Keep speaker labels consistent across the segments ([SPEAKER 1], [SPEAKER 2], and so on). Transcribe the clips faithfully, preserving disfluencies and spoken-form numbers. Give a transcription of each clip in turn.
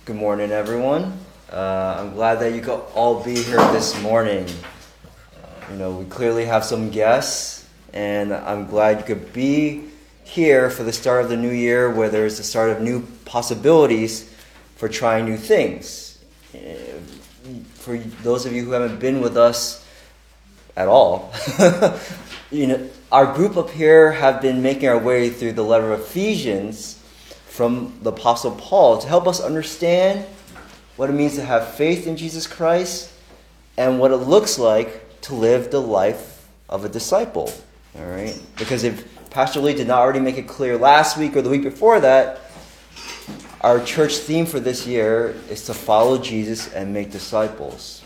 [SPEAKER 1] Good morning, everyone. Uh, I'm glad that you could all be here this morning. Uh, you know, we clearly have some guests, and I'm glad you could be here for the start of the new year, where there's the start of new possibilities for trying new things. Uh, for those of you who haven't been with us at all, you know, our group up here have been making our way through the letter of Ephesians from the Apostle Paul to help us understand what it means to have faith in Jesus Christ and what it looks like to live the life of a disciple. All right? Because if Pastor Lee did not already make it clear last week or the week before that, our church theme for this year is to follow Jesus and make disciples.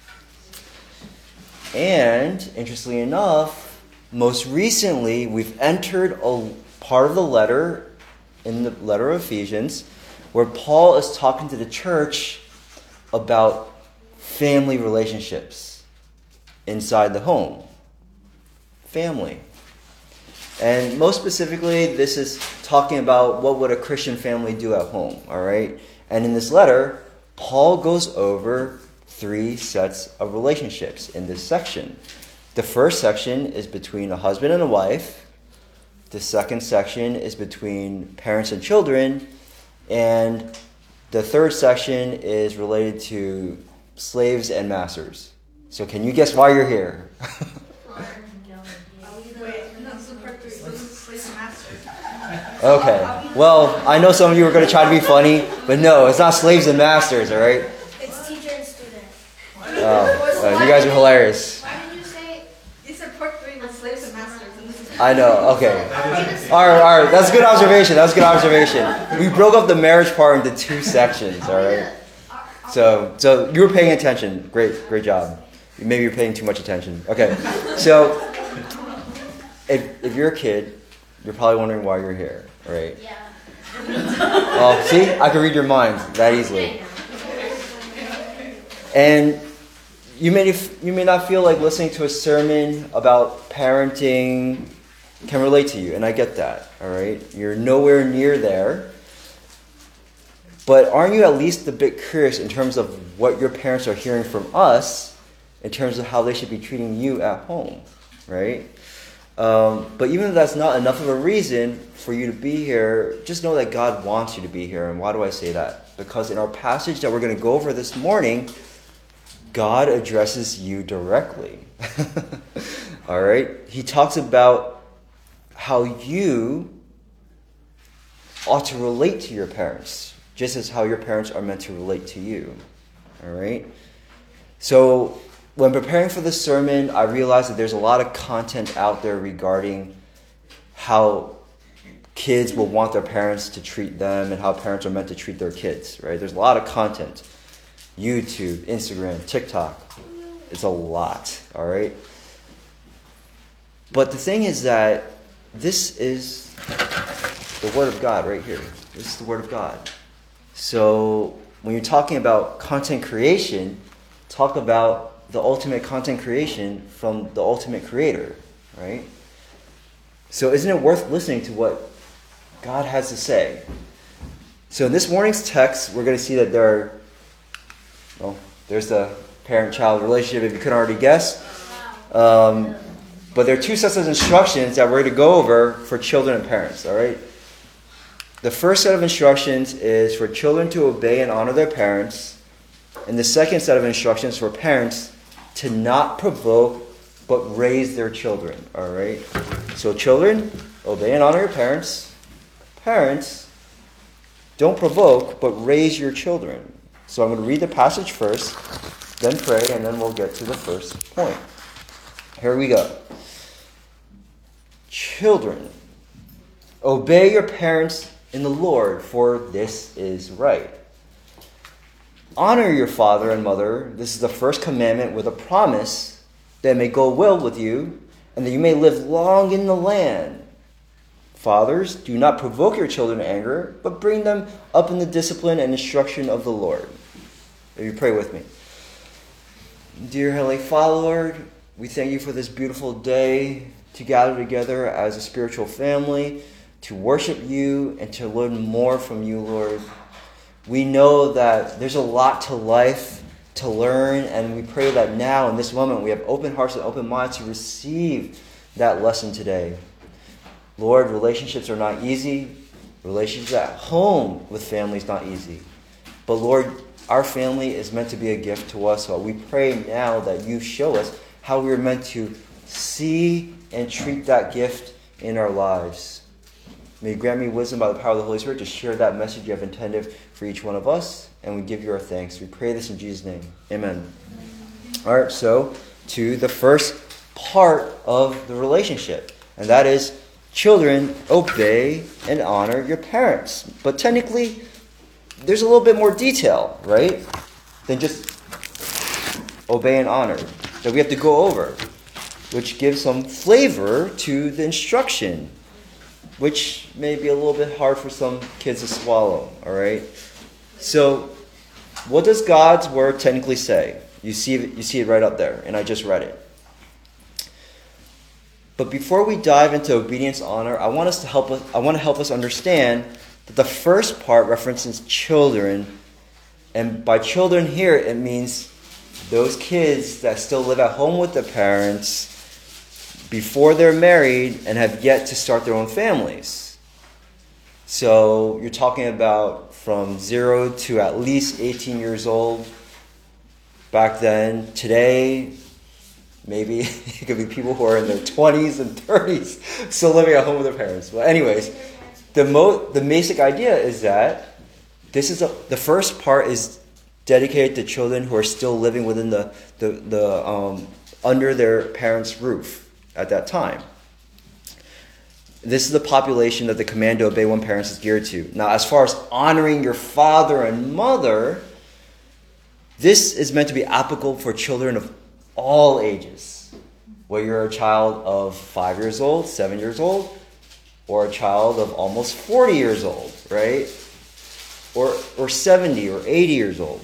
[SPEAKER 1] And, interestingly enough, most recently we've entered a part of the letter in the letter of Ephesians, where Paul is talking to the church about family relationships inside the home. Family. And most specifically, this is talking about what would a Christian family do at home, all right? And in this letter, Paul goes over three sets of relationships in this section. The first section is between a husband and a wife. The second section is between parents and children, and the third section is related to slaves and masters. So can you guess why you're here? Okay. Well, I know some of you are going to try to be funny, but no, it's not slaves and masters, all right?
[SPEAKER 2] It's teacher and student.
[SPEAKER 1] Oh, uh, you guys are hilarious.
[SPEAKER 2] Why did you say
[SPEAKER 3] You said part three was slaves and masters, and this is
[SPEAKER 1] I know, okay. All right, all right, that's a good observation, that's a good observation. We broke up the marriage part into two sections, all right? So so you were paying attention. Great, great job. Maybe you're paying too much attention. Okay, so if if you're a kid, you're probably wondering why you're here, right?
[SPEAKER 2] Yeah.
[SPEAKER 1] Well, see, I can read your mind that easily. And you may you may not feel like listening to a sermon about parenting can relate to you, and I get that, all right? You're nowhere near there. But aren't you at least a bit curious in terms of what your parents are hearing from us in terms of how they should be treating you at home, right? Um, but even if that's not enough of a reason for you to be here, just know that God wants you to be here. And why do I say that? Because in our passage that we're going to go over this morning, God addresses you directly. All right? He talks about how you ought to relate to your parents, just as how your parents are meant to relate to you. All right? So when preparing for this sermon, I realized that there's a lot of content out there regarding how kids will want their parents to treat them and how parents are meant to treat their kids, right? There's a lot of content. YouTube, Instagram, TikTok. It's a lot, all right? But the thing is that this is the Word of God right here. This is the Word of God. So when you're talking about content creation, talk about the ultimate content creation from the ultimate creator, right? So isn't it worth listening to what God has to say? So in this morning's text, we're going to see that there are Well, there's the parent-child relationship, if you couldn't already guess. Um, but there are two sets of instructions that we're going to go over for children and parents, all right? The first set of instructions is for children to obey and honor their parents. And the second set of instructions for parents to not provoke, but raise their children, all right? So children, obey and honor your parents. Parents, don't provoke, but raise your children. So I'm going to read the passage first, then pray, and then we'll get to the first point. Here we go. Children, obey your parents in the Lord, for this is right. Honor your father and mother. This is the first commandment with a promise that it may go well with you, and that you may live long in the land. Fathers, do not provoke your children to anger, but bring them up in the discipline and instruction of the Lord. Will you pray with me? Dear Heavenly Father, Lord, we thank you for this beautiful day to gather together as a spiritual family, to worship you and to learn more from you, Lord. We know that there's a lot to life to learn, and we pray that now in this moment we have open hearts and open minds to receive that lesson today. Lord, relationships are not easy. Relationships at home with family is not easy. But Lord, our family is meant to be a gift to us, so we pray now that you show us how we are meant to see and treat that gift in our lives. May you grant me wisdom by the power of the Holy Spirit to share that message you have intended for each one of us, and we give you our thanks. We pray this in Jesus' name. Amen. All right, so to the first part of the relationship, and that is children, obey and honor your parents. But technically, there's a little bit more detail, right, than just obey and honor that we have to go over, which gives some flavor to the instruction, which may be a little bit hard for some kids to swallow, all right? So, what does God's word technically say? You see it, you see it right up there, and I just read it. But before we dive into obedience and honor, I want us to help us, I want to help us understand that the first part references children, and by children here, it means those kids that still live at home with their parents before they're married and have yet to start their own families. So you're talking about from zero to at least eighteen years old back then. Today, maybe it could be people who are in their twenties and thirties still living at home with their parents. Well, anyways, the mo- the basic idea is that this is a, the first part is dedicated to children who are still living within the the, the um, under their parents' roof at that time. This is the population that the command to obey one's parents is geared to. Now, as far as honoring your father and mother, this is meant to be applicable for children of all ages. Whether you're a child of five years old, seven years old, or a child of almost forty years old, right? Or or seventy or eighty years old.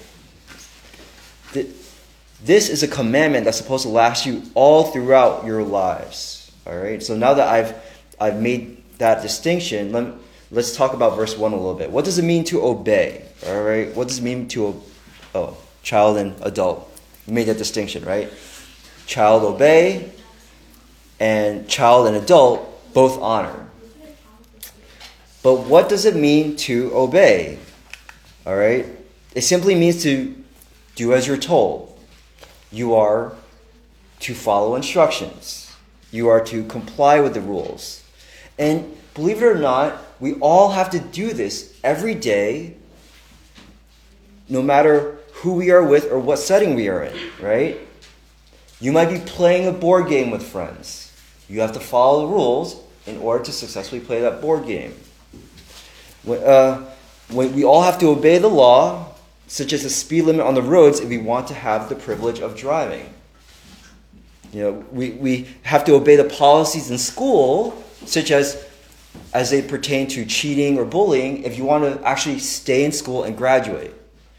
[SPEAKER 1] This is a commandment that's supposed to last you all throughout your lives. All right. So now that I've I've made that distinction, let, let's talk about verse one a little bit. What does it mean to obey? All right. What does it mean to oh child and adult? We made that distinction, right? Child obey, and child and adult both honor. But what does it mean to obey? All right. It simply means to do as you're told. You are to follow instructions. You are to comply with the rules. And believe it or not, we all have to do this every day, no matter who we are with or what setting we are in, right? You might be playing a board game with friends. You have to follow the rules in order to successfully play that board game. When, uh, when we all have to obey the law, such as the speed limit on the roads, if we want to have the privilege of driving. You know, we, we have to obey the policies in school, such as as they pertain to cheating or bullying, if you want to actually stay in school and graduate.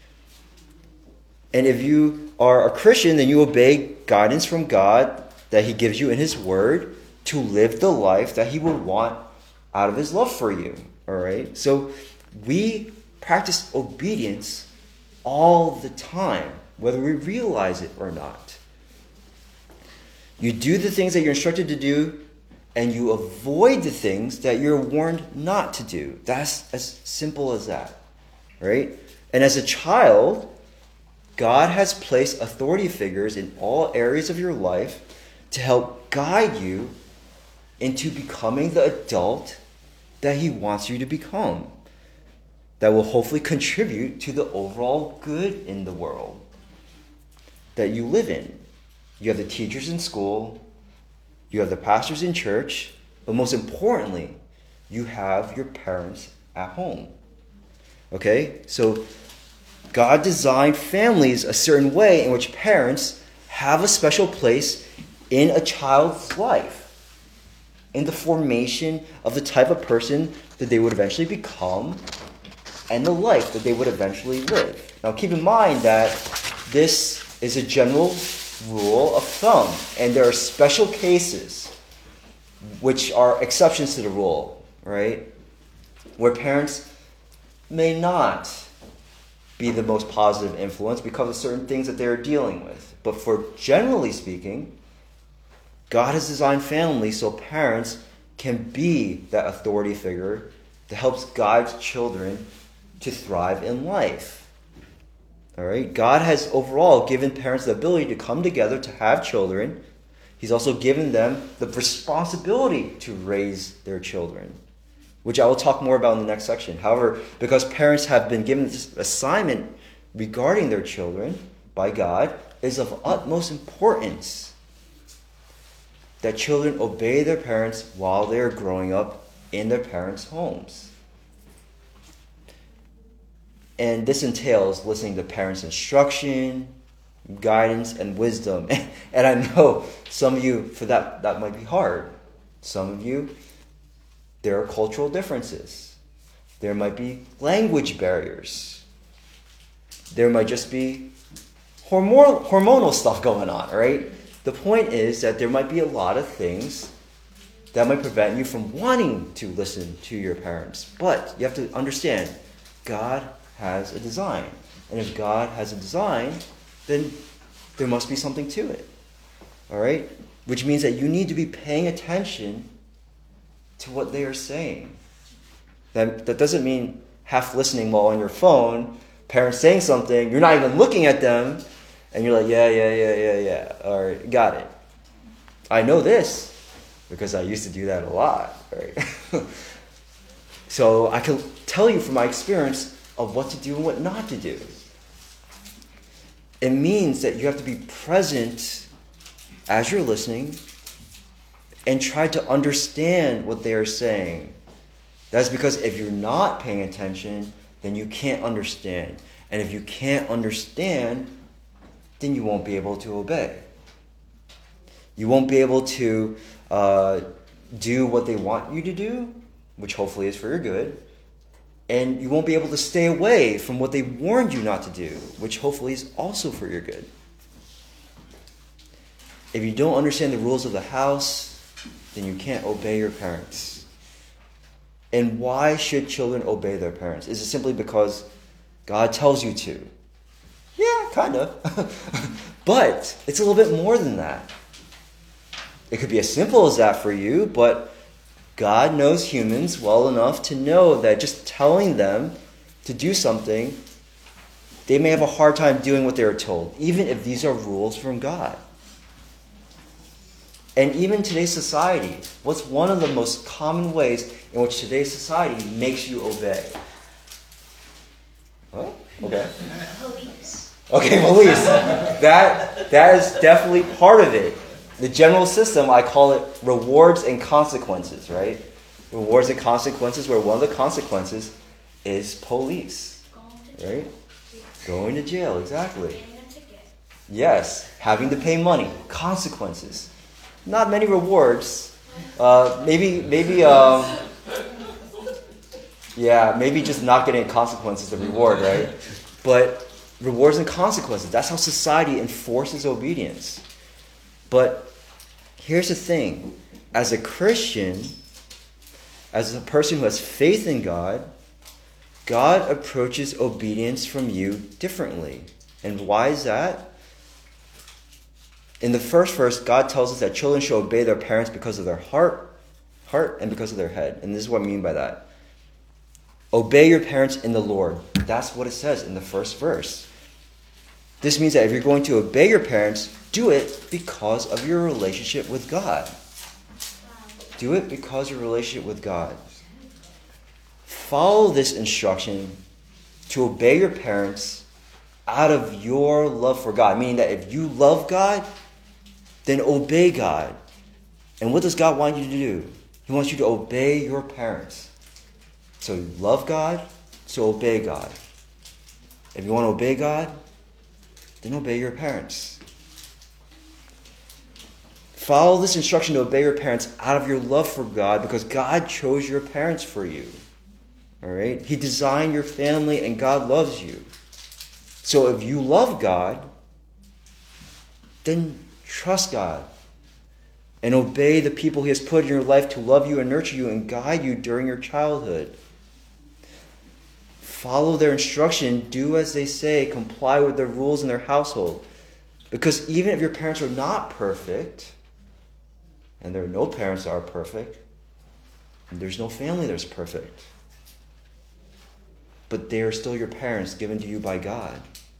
[SPEAKER 1] And if you are a Christian, then you obey guidance from God that He gives you in His Word to live the life that He would want out of His love for you. All right? So we practice obedience all the time, whether we realize it or not. You do the things that you're instructed to do, and you avoid the things that you're warned not to do. That's as simple as that, right? And as a child, God has placed authority figures in all areas of your life to help guide you into becoming the adult that He wants you to become, that will hopefully contribute to the overall good in the world that you live in. You have the teachers in school, you have the pastors in church, but most importantly, you have your parents at home. Okay? So God designed families a certain way in which parents have a special place in a child's life, in the formation of the type of person that they would eventually become and the life that they would eventually live. Now keep in mind that this is a general rule of thumb, and there are special cases which are exceptions to the rule, right? Where parents may not be the most positive influence because of certain things that they're dealing with. But for generally speaking, God has designed families so parents can be that authority figure that helps guide children to thrive in life. All right? God has overall given parents the ability to come together to have children. He's also given them the responsibility to raise their children, which I will talk more about in the next section. However, because parents have been given this assignment regarding their children by God, it is of utmost importance that children obey their parents while they are growing up in their parents' homes. And this entails listening to parents' instruction, guidance, and wisdom. And I know some of you, for that, that might be hard. Some of you, there are cultural differences. There might be language barriers. There might just be hormonal, hormonal stuff going on, right? The point is that there might be a lot of things that might prevent you from wanting to listen to your parents. But you have to understand, God has a design. And if God has a design, then there must be something to it. All right? Which means that you need to be paying attention to what they are saying. That, that doesn't mean half listening while on your phone, parents saying something, you're not even looking at them, and you're like, yeah, yeah, yeah, yeah, yeah. All right, got it. I know this because I used to do that a lot. Right? So I can tell you from my experience of what to do and what not to do. It means that you have to be present as you're listening and try to understand what they are saying. That's because if you're not paying attention, then you can't understand. And if you can't understand, then you won't be able to obey. You won't be able to uh, do what they want you to do, which hopefully is for your good. And you won't be able to stay away from what they warned you not to do, which hopefully is also for your good. If you don't understand the rules of the house, then you can't obey your parents. And why should children obey their parents? Is it simply because God tells you to? Yeah, kind of. But it's a little bit more than that. It could be as simple as that for you, but God knows humans well enough to know that just telling them to do something, they may have a hard time doing what they are told, even if these are rules from God. And even today's society, what's one of the most common ways in which today's society makes you obey? Oh, okay.
[SPEAKER 2] Police.
[SPEAKER 1] Okay, police. That, that is definitely part of it. The general system, I call it rewards and consequences, right? Rewards and consequences, where one of the consequences is police, right? Going to jail, exactly. Yes, having to pay money, consequences. Not many rewards. Uh, maybe, maybe, um, yeah, maybe just not getting consequences the reward, right? But rewards and consequences. That's how society enforces obedience. But here's the thing. As a Christian, as a person who has faith in God, God approaches obedience from you differently. And why is that? In the first verse, God tells us that children should obey their parents because of their heart, heart and because of their head. And this is what I mean by that. Obey your parents in the Lord. That's what it says in the first verse. This means that if you're going to obey your parents, do it because of your relationship with God. Do it because of your relationship with God. Follow this instruction to obey your parents out of your love for God. Meaning that if you love God, then obey God. And what does God want you to do? He wants you to obey your parents. So you love God, so obey God. If you want to obey God, then obey your parents. Follow this instruction to obey your parents out of your love for God because God chose your parents for you. All right? He designed your family and God loves you. So if you love God, then trust God and obey the people He has put in your life to love you and nurture you and guide you during your childhood. Follow their instruction. Do as they say. Comply with their rules in their household. Because even if your parents are not perfect, and there are no parents that are perfect, and there's no family that's perfect, but they are still your parents given to you by God.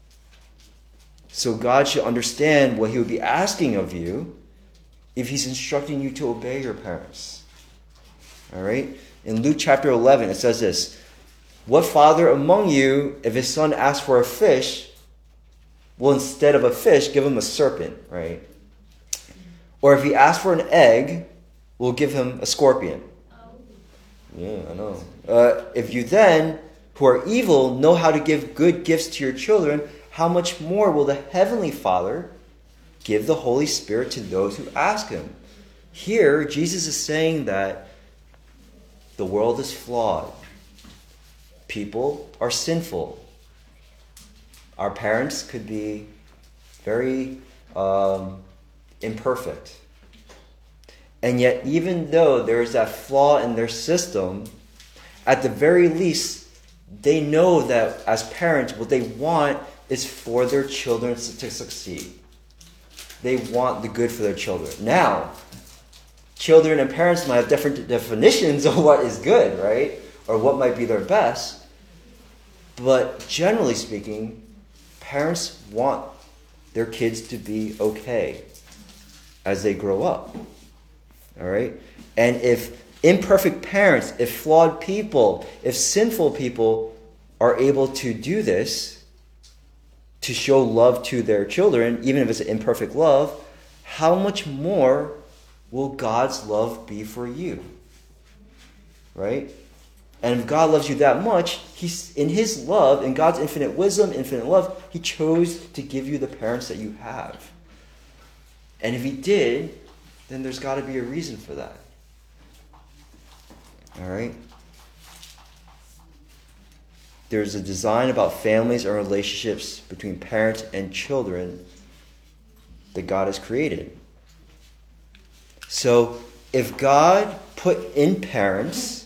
[SPEAKER 1] So God should understand what he would be asking of you if he's instructing you to obey your parents. All right? In Luke chapter eleven, it says this, what father among you, if his son asks for a fish, will instead of a fish give him a serpent, right? Or if he asks for an egg, will give him a scorpion. Yeah, I know. Uh, if you then, who are evil, know how to give good gifts to your children, how much more will the Heavenly Father give the Holy Spirit to those who ask him? Here, Jesus is saying that the world is flawed. People are sinful. Our parents could be very um, imperfect. And yet, even though there is that flaw in their system, at the very least, they know that as parents, what they want is for their children to succeed. They want the good for their children. Now, children and parents might have different definitions of what is good, right? Or what might be their best. But generally speaking, parents want their kids to be okay as they grow up. All right? And if imperfect parents, if flawed people, if sinful people are able to do this, to show love to their children, even if it's an imperfect love, how much more will God's love be for you? Right? And if God loves you that much, He's in His love, in God's infinite wisdom, infinite love, He chose to give you the parents that you have. And if He did, then there's got to be a reason for that. All right? There's a design about families and relationships between parents and children that God has created. So, if God put in parents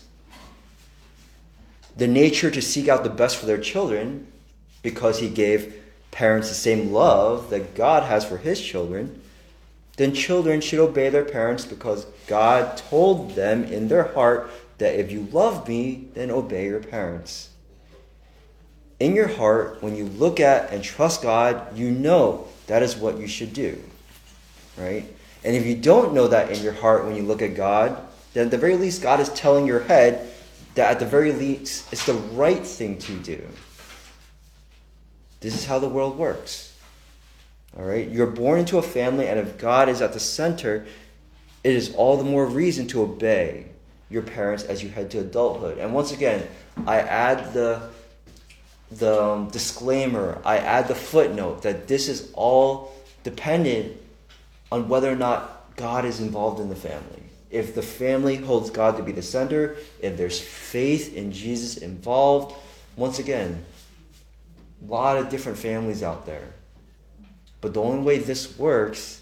[SPEAKER 1] the nature to seek out the best for their children, because He gave parents the same love that God has for His children, then children should obey their parents because God told them in their heart that if you love me, then obey your parents. In your heart, when you look at and trust God, you know that is what you should do. Right? And if you don't know that in your heart when you look at God, then at the very least God is telling your head that at the very least it's the right thing to do. This is how the world works. All right? You're born into a family, and if God is at the center, it is all the more reason to obey your parents as you head to adulthood. And once again, I add the the um, disclaimer, I add the footnote that this is all dependent on whether or not God is involved in the family. If the family holds God to be the center, if there's faith in Jesus involved, once again, a lot of different families out there. But the only way this works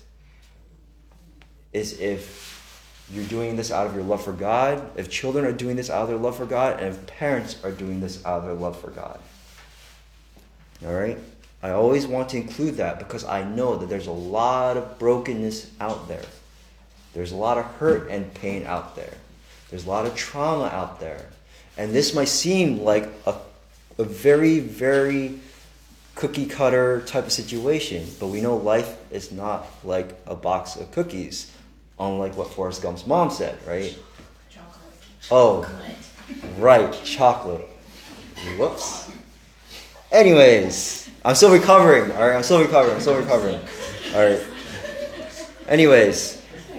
[SPEAKER 1] is if you're doing this out of your love for God, if children are doing this out of their love for God, and if parents are doing this out of their love for God. All right? I always want to include that because I know that there's a lot of brokenness out there. There's a lot of hurt and pain out there. There's a lot of trauma out there. And this might seem like a, a very, very cookie cutter type of situation, but we know life is not like a box of cookies, unlike what Forrest Gump's mom said, right?
[SPEAKER 4] Chocolate.
[SPEAKER 1] Oh, right, chocolate. Whoops. Anyways, I'm still recovering, all right? I'm still recovering, I'm still recovering. All right. Anyways.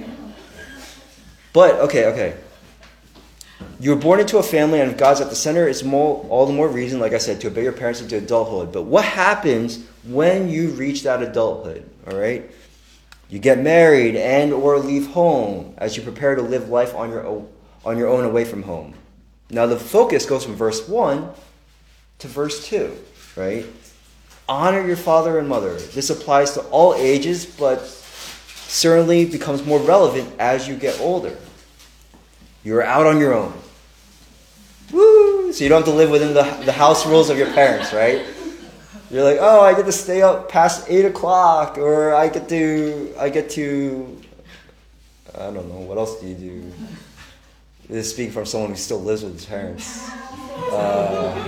[SPEAKER 1] But, okay, okay. You were born into a family, and if God's at the center, it's more, all the more reason, like I said, to obey your parents into adulthood. But what happens when you reach that adulthood, all right? You get married and or leave home as you prepare to live life on your own, on your own away from home. Now, the focus goes from verse one to verse two, right? Honor your father and mother. This applies to all ages, but certainly becomes more relevant as you get older. You're out on your own. Woo! So you don't have to live within the, the house rules of your parents, right? You're like, oh, I get to stay up past eight o'clock, or I get to, I get to, I don't know, what else do you do? This is speaking from someone who still lives with his parents. Uh,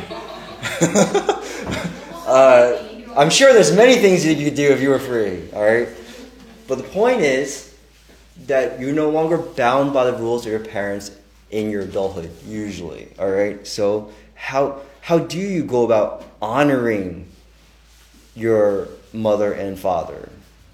[SPEAKER 1] uh, I'm sure there's many things that you could do if you were free, all right? But the point is that you're no longer bound by the rules of your parents in your adulthood, usually, all right? So how how do you go about honoring your mother and father?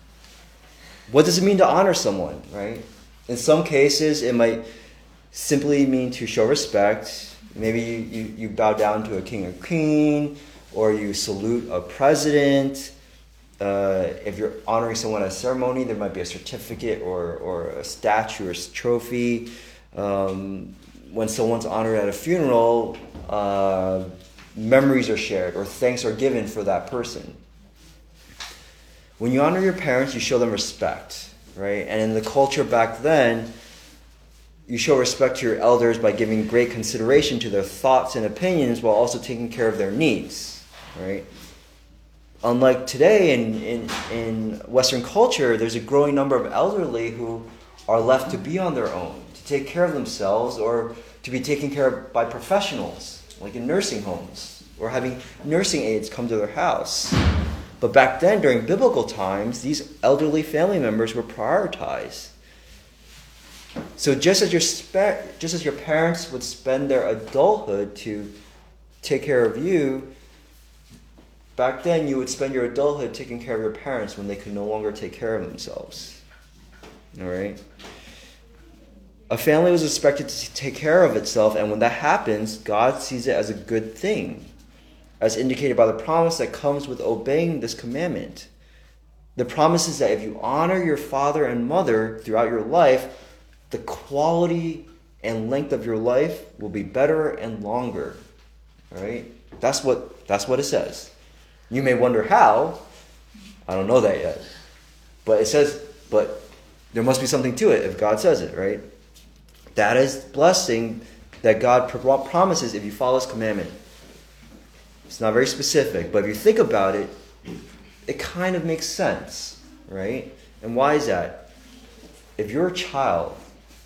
[SPEAKER 1] What does it mean to honor someone, right? In some cases, it might simply mean to show respect. Maybe you, you, you bow down to a king or queen, or you salute a president. Uh, if you're honoring someone at a ceremony, there might be a certificate or, or a statue or trophy. Um, when someone's honored at a funeral, uh, memories are shared or thanks are given for that person. When you honor your parents, you show them respect, right? And in the culture back then, you show respect to your elders by giving great consideration to their thoughts and opinions while also taking care of their needs, right? Unlike today in, in, in Western culture, there's a growing number of elderly who are left to be on their own, to take care of themselves, or to be taken care of by professionals, like in nursing homes, or having nursing aides come to their house. But back then, during biblical times, these elderly family members were prioritized. So just as your spe- just as your parents would spend their adulthood to take care of you, back then you would spend your adulthood taking care of your parents when they could no longer take care of themselves. All right? A family was expected to take care of itself, and when that happens, God sees it as a good thing, as indicated by the promise that comes with obeying this commandment. The promise is that if you honor your father and mother throughout your life, the quality and length of your life will be better and longer. All right? That's what that's what it says. You may wonder how. I don't know that yet. But it says, but there must be something to it if God says it, right? That is blessing that God promises if you follow His commandment. It's not very specific, but if you think about it, it kind of makes sense, right? And why is that? If you're a child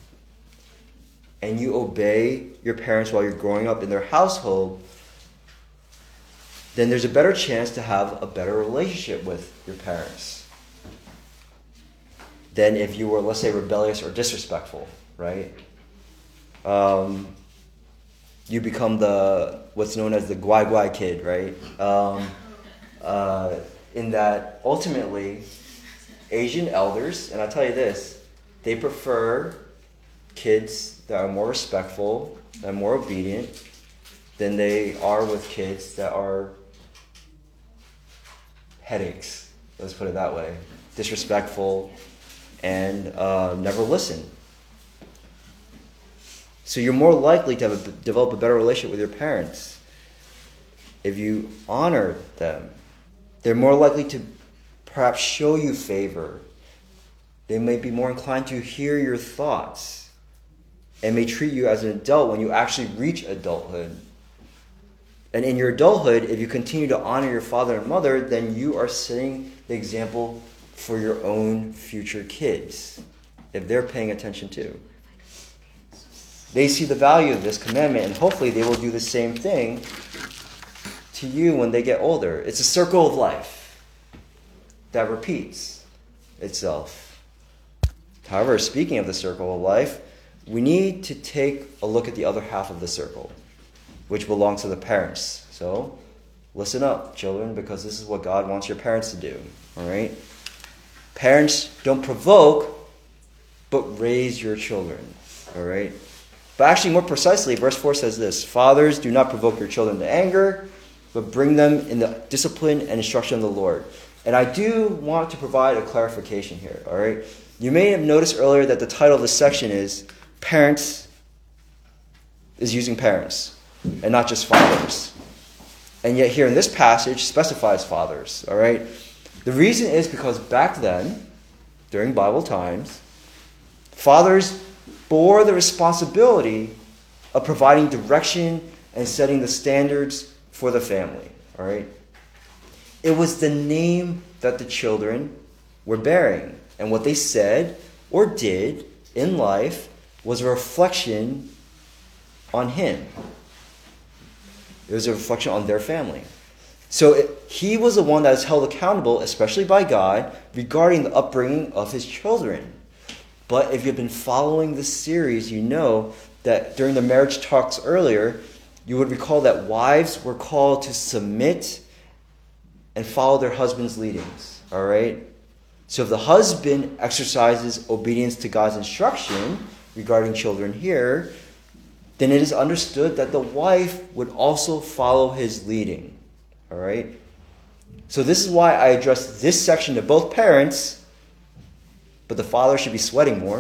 [SPEAKER 1] and you obey your parents while you're growing up in their household, then there's a better chance to have a better relationship with your parents than if you were, let's say, rebellious or disrespectful, right? Um, you become the what's known as the guai guai kid, right? Um, uh, in that ultimately, Asian elders, and I'll tell you this, they prefer kids that are more respectful and more obedient than they are with kids that are headaches. Let's put it that way. Disrespectful and uh, never listen. So you're more likely to have a, develop a better relationship with your parents if you honor them. They're more likely to perhaps show you favor. They may be more inclined to hear your thoughts and may treat you as an adult when you actually reach adulthood. And in your adulthood, if you continue to honor your father and mother, then you are setting the example for your own future kids, if they're paying attention too. They see the value of this commandment, and hopefully they will do the same thing to you when they get older. It's a circle of life that repeats itself. However, speaking of the circle of life, we need to take a look at the other half of the circle, which belongs to the parents. So, listen up, children, because this is what God wants your parents to do. All right? Parents, don't provoke, but raise your children. All right? But actually, more precisely, verse four says this: Fathers, do not provoke your children to anger, but bring them in the discipline and instruction of the Lord. And I do want to provide a clarification here. All right? You may have noticed earlier that the title of this section is Parents, is using parents, and not just fathers. And yet here in this passage specifies fathers. All right? The reason is because back then, during Bible times, fathers bore the responsibility of providing direction and setting the standards for the family. All right? It was the name that the children were bearing, and what they said or did in life was a reflection on him. It was a reflection on their family. So it, he was the one that is held accountable, especially by God, regarding the upbringing of his children. But if you've been following this series, you know that during the marriage talks earlier, you would recall that wives were called to submit and follow their husband's leadings. All right? So if the husband exercises obedience to God's instruction regarding children here, then it is understood that the wife would also follow his leading. All right? So this is why I address this section to both parents, but the father should be sweating more.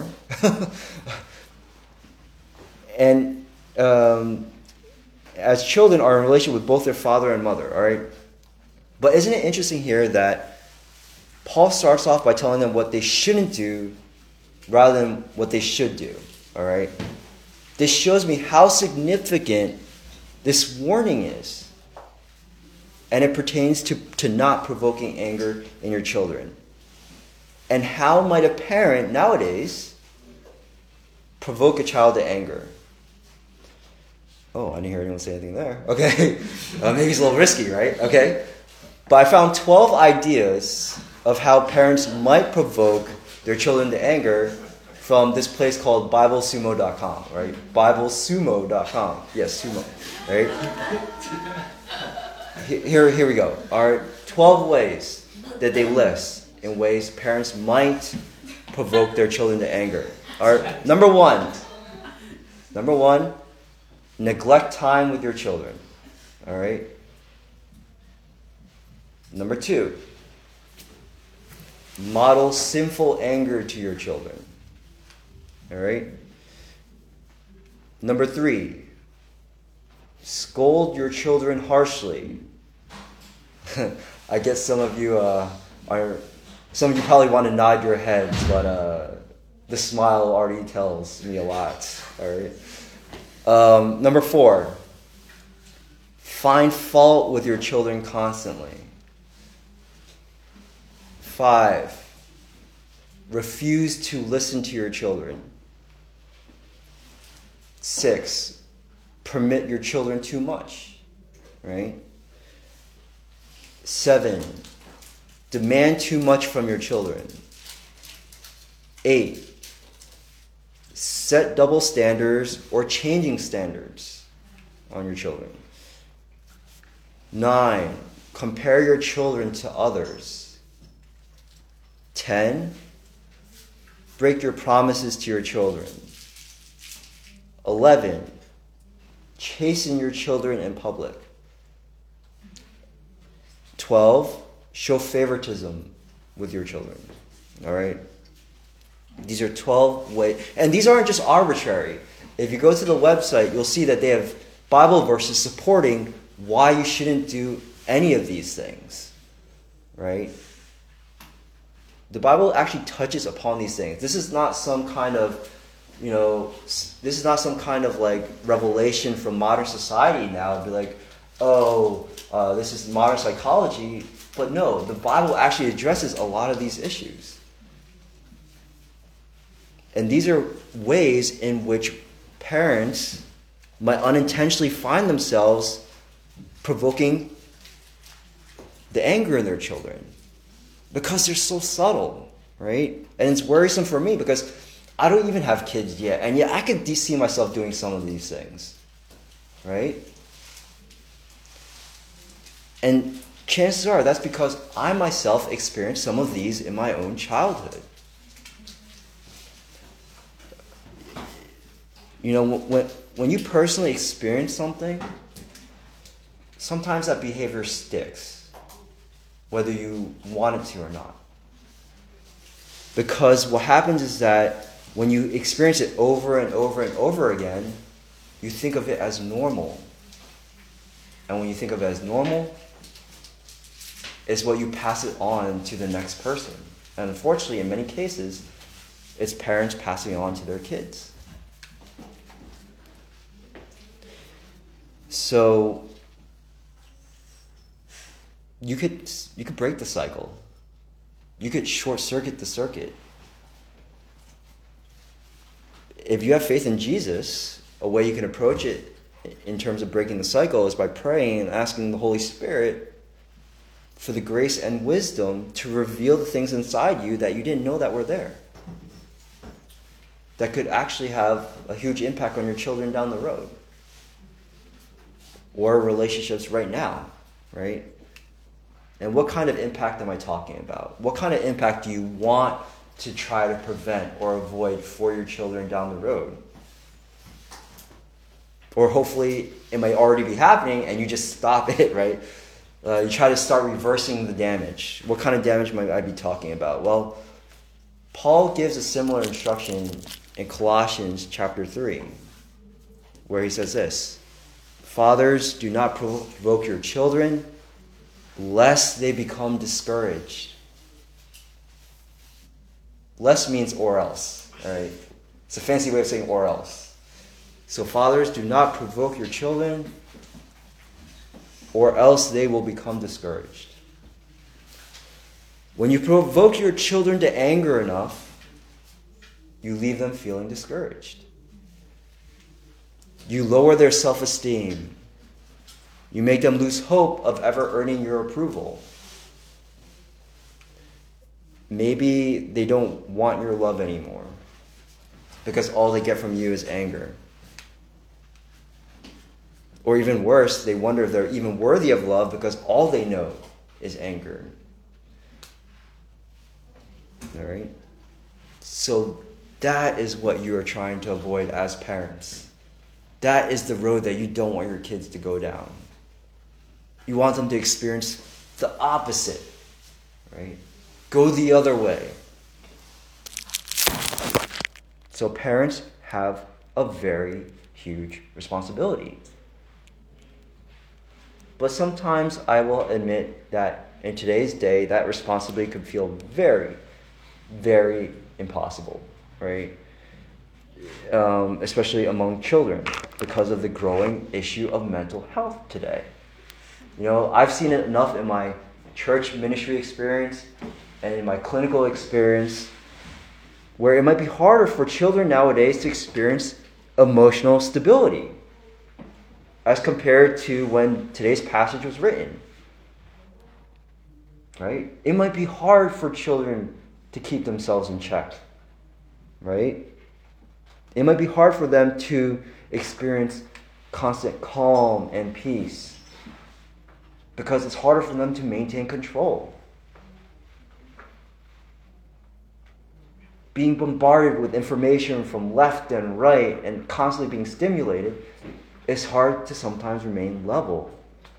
[SPEAKER 1] and um, as children are in relation with both their father and mother. All right? But isn't it interesting here that Paul starts off by telling them what they shouldn't do rather than what they should do. All right? This shows me how significant this warning is. And it pertains to, to not provoking anger in your children. And how might a parent nowadays provoke a child to anger? Oh, I didn't hear anyone say anything there. Okay. Uh, maybe it's a little risky, right? Okay. But I found twelve ideas of how parents might provoke their children to anger from this place called Bible Sumo dot com, right? Bible Sumo dot com. Yes, sumo, right? Here, here we go. All right, twelve ways that they list in ways parents might provoke their children to anger. All right, number one. Number one, neglect time with your children. All right. Number two, model sinful anger to your children. All right. Number three, scold your children harshly. I guess some of you uh, are, some of you probably want to nod your heads, but uh, the smile already tells me a lot. All right. Um, number four, find fault with your children constantly. Five, refuse to listen to your children. Six, permit your children too much, right? Seven, demand too much from your children. Eight, set double standards or changing standards on your children. Nine, compare your children to others. Ten, break your promises to your children. Eleven, chasten your children in public. Twelve, show favoritism with your children. All right? These are twelve ways. And these aren't just arbitrary. If you go to the website, you'll see that they have Bible verses supporting why you shouldn't do any of these things. Right? The Bible actually touches upon these things. This is not some kind of, you know, this is not some kind of like revelation from modern society now. Be like, oh, uh, this is modern psychology. But no, the Bible actually addresses a lot of these issues. And these are ways in which parents might unintentionally find themselves provoking the anger in their children. Because they're so subtle, right? And it's worrisome for me because I don't even have kids yet. And yet I could de- see myself doing some of these things, right? And chances are that's because I myself experienced some of these in my own childhood. You know, when, when you personally experience something, sometimes that behavior sticks, whether you want it to or not. Because what happens is that when you experience it over and over and over again, you think of it as normal. And when you think of it as normal, it's what you pass it on to the next person. And unfortunately, in many cases, it's parents passing it on to their kids. So you could you could break the cycle. You could short circuit the circuit. If you have faith in Jesus, a way you can approach it in terms of breaking the cycle is by praying and asking the Holy Spirit for the grace and wisdom to reveal the things inside you that you didn't know that were there. That could actually have a huge impact on your children down the road. Or relationships right now, right? And what kind of impact am I talking about? What kind of impact do you want to try to prevent or avoid for your children down the road? Or hopefully it might already be happening and you just stop it, right? Uh, you try to start reversing the damage. What kind of damage might I be talking about? Well, Paul gives a similar instruction in Colossians chapter three, where he says this: Fathers, do not provoke your children, lest they become discouraged. Lest means or else, all right? It's a fancy way of saying or else. So fathers, do not provoke your children, or else they will become discouraged. When you provoke your children to anger enough, you leave them feeling discouraged. You lower their self-esteem. You make them lose hope of ever earning your approval. Maybe they don't want your love anymore because all they get from you is anger. Or even worse, they wonder if they're even worthy of love because all they know is anger. All right? So that is what you are trying to avoid as parents. That is the road that you don't want your kids to go down. You want them to experience the opposite, right? Go the other way. So parents have a very huge responsibility. But sometimes I will admit that in today's day, that responsibility could feel very, very impossible, right? Um, especially among children, because of the growing issue of mental health today. You know, I've seen it enough in my church ministry experience and in my clinical experience where it might be harder for children nowadays to experience emotional stability as compared to when today's passage was written. Right? It might be hard for children to keep themselves in check. Right? It might be hard for them to experience constant calm and peace because it's harder for them to maintain control. Being bombarded with information from left and right and constantly being stimulated, it's hard to sometimes remain level.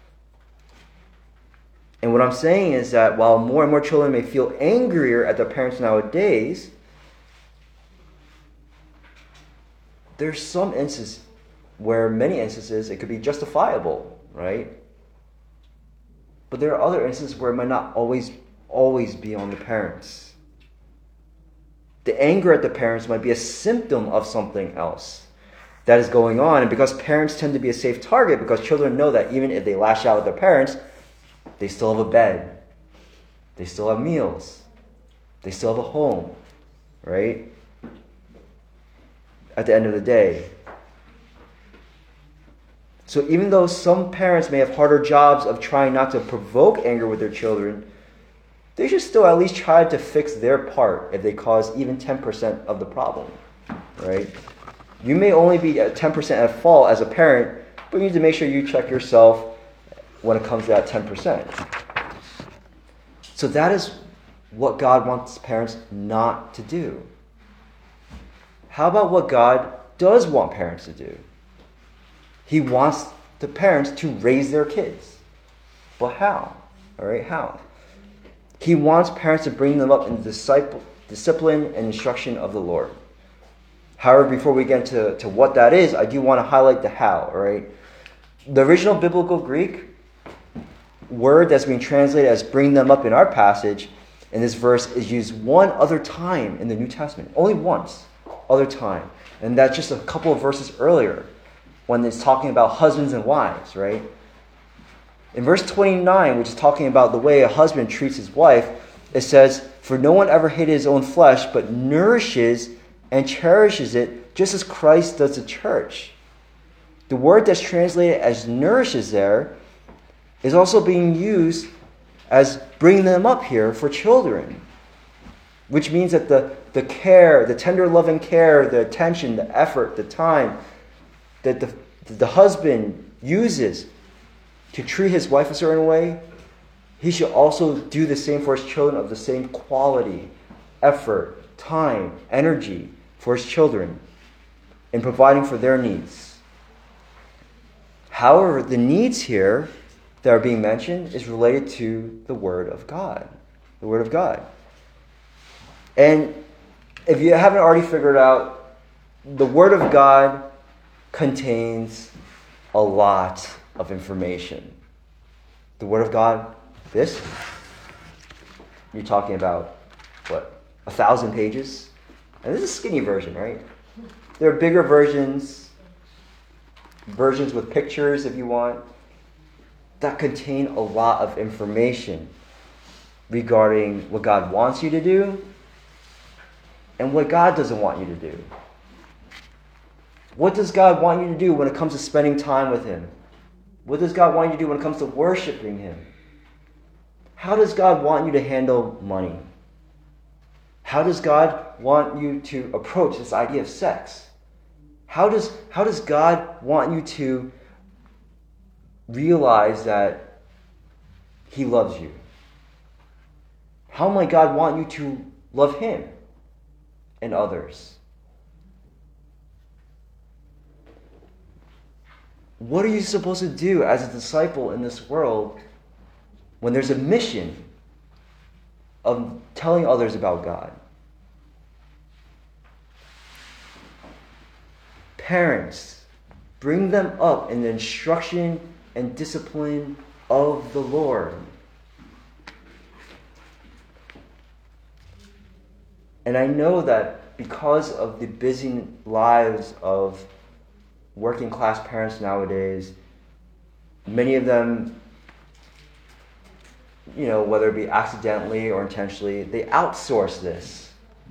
[SPEAKER 1] And what I'm saying is that while more and more children may feel angrier at their parents nowadays, there's some instances where many instances it could be justifiable, right? But there are other instances where it might not always, always be on the parents. The anger at the parents might be a symptom of something else that is going on. And because parents tend to be a safe target, because children know that even if they lash out at their parents, they still have a bed. They still have meals. They still have a home, right? At the end of the day. So even though some parents may have harder jobs of trying not to provoke anger with their children, they should still at least try to fix their part if they cause even ten percent of the problem, right? You may only be at ten percent at fault as a parent, but you need to make sure you check yourself when it comes to that ten percent. So that is what God wants parents not to do. How about what God does want parents to do? He wants the parents to raise their kids. But how? All right, how? He wants parents to bring them up in the disciple, discipline and instruction of the Lord. However, before we get into to what that is, I do want to highlight the how, all right? The original biblical Greek word that's being translated as bring them up in our passage in this verse is used one other time in the New Testament. Only once, other time. And that's just a couple of verses earlier. when it's talking about husbands and wives, right? In verse twenty-nine, which is talking about the way a husband treats his wife, it says, "For no one ever hated his own flesh, but nourishes and cherishes it, just as Christ does the church." The word that's translated as nourishes there is also being used as bringing them up here for children, which means that the, the care, the tender love and care, the attention, the effort, the time that the, the husband uses to treat his wife a certain way, he should also do the same for his children of the same quality, effort, time, energy for his children in providing for their needs. However, the needs here that are being mentioned is related to the Word of God. The Word of God. And if you haven't already figured out, the Word of God contains a lot of information. The Word of God, this, you're talking about, what, a thousand pages? And this is a skinny version, right? There are bigger versions, versions with pictures if you want, that contain a lot of information regarding what God wants you to do and what God doesn't want you to do. What does God want you to do when it comes to spending time with Him? What does God want you to do when it comes to worshiping Him? How does God want you to handle money? How does God want you to approach this idea of sex? How does, how does God want you to realize that He loves you? How might God want you to love Him and others? What are you supposed to do as a disciple in this world when there's a mission of telling others about God? Parents, bring them up in the instruction and discipline of the Lord. And I know that because of the busy lives of working class parents nowadays, many of them, you know, whether it be accidentally or intentionally, they outsource this.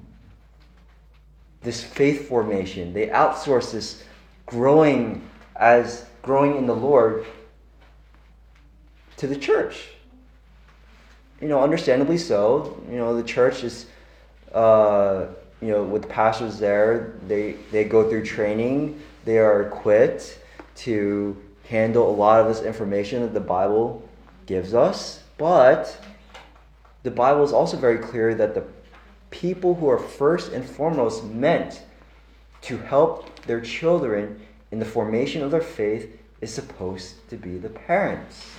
[SPEAKER 1] This faith formation. They outsource this growing as growing in the Lord to the church. You know, understandably so. You know, the church is, uh, you know, with pastors there, they, they go through training. They are equipped to handle a lot of this information that the Bible gives us. But the Bible is also very clear that the people who are first and foremost meant to help their children in the formation of their faith is supposed to be the parents.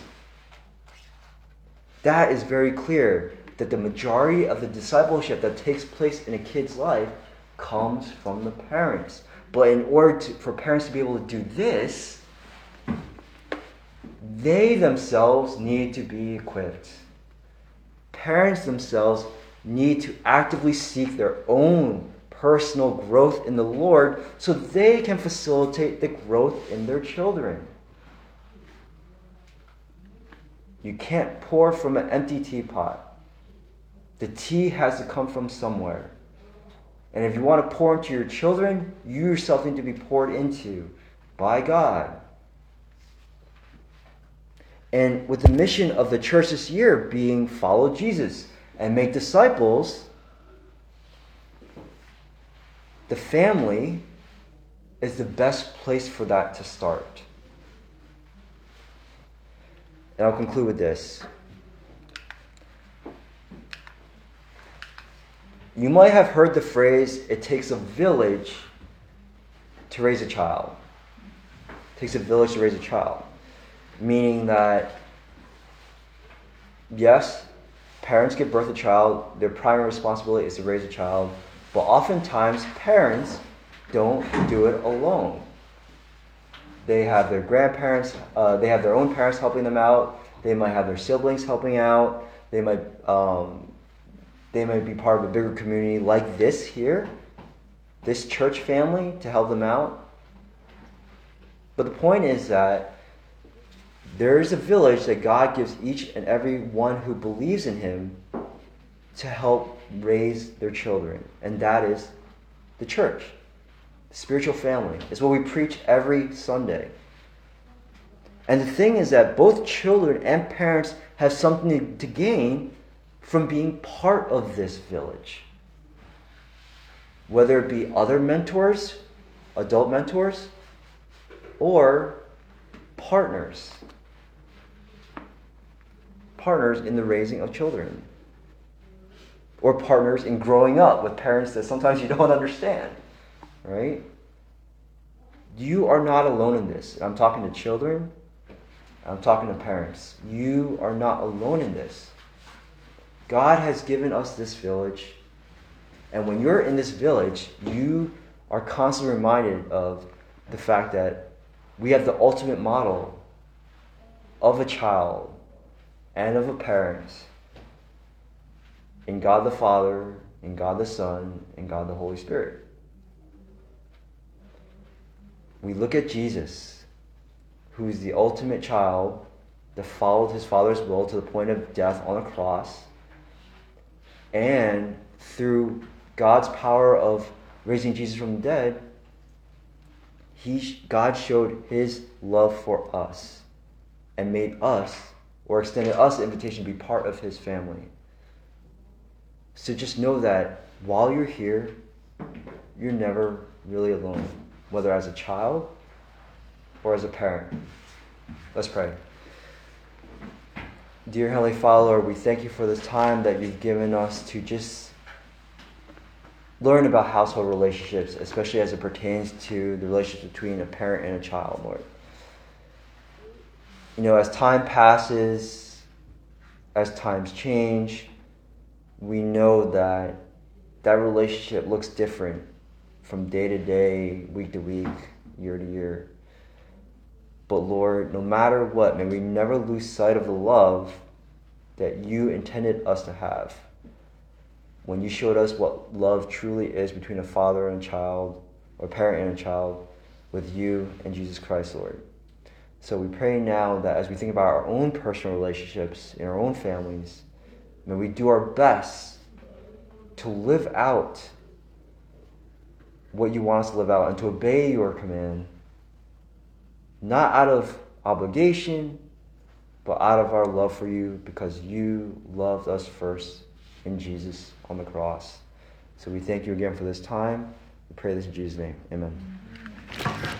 [SPEAKER 1] That is very clear, that the majority of the discipleship that takes place in a kid's life comes from the parents. But in order to, for parents to be able to do this, they themselves need to be equipped. Parents themselves need to actively seek their own personal growth in the Lord so they can facilitate the growth in their children. You can't pour from an empty teapot. The tea has to come from somewhere. And if you want to pour into your children, you yourself need to be poured into by God. And with the mission of the church this year being follow Jesus and make disciples, the family is the best place for that to start. And I'll conclude with this. You might have heard the phrase, it takes a village to raise a child. It takes a village to raise a child. Meaning that, yes, parents give birth to a child, their primary responsibility is to raise a child, but oftentimes parents don't do it alone. They have their grandparents, uh, they have their own parents helping them out, they might have their siblings helping out, they might um, they might be part of a bigger community like this here, this church family to help them out. But the point is that there is a village that God gives each and every one who believes in him to help raise their children. And that is the church. The spiritual family. It's what we preach every Sunday. And the thing is that both children and parents have something to gain from being part of this village. Whether it be other mentors, adult mentors, or partners. Partners in the raising of children. Or partners in growing up with parents that sometimes you don't understand. Right? You are not alone in this. I'm talking to children. I'm talking to parents. You are not alone in this. God has given us this village. And when you're in this village, you are constantly reminded of the fact that we have the ultimate model of a child and of a parent in God the Father, in God the Son, in God the Holy Spirit. We look at Jesus, who is the ultimate child that followed his Father's will to the point of death on a cross. And through God's power of raising Jesus from the dead, he, God showed his love for us and made us, or extended us the invitation to be part of his family. So just know that while you're here, you're never really alone, whether as a child or as a parent. Let's pray. Dear Heavenly Father, Lord, we thank you for this time that you've given us to just learn about household relationships, especially as it pertains to the relationship between a parent and a child, Lord. You know, as time passes, as times change, we know that that relationship looks different from day to day, week to week, year to year. But Lord, no matter what, may we never lose sight of the love that you intended us to have. When you showed us what love truly is between a father and a child, or a parent and a child, with you and Jesus Christ, Lord. So we pray now that as we think about our own personal relationships in our own families, may we do our best to live out what you want us to live out and to obey your command, not out of obligation, but out of our love for you, because you loved us first in Jesus on the cross. So we thank you again for this time. We pray this in Jesus' name. Amen.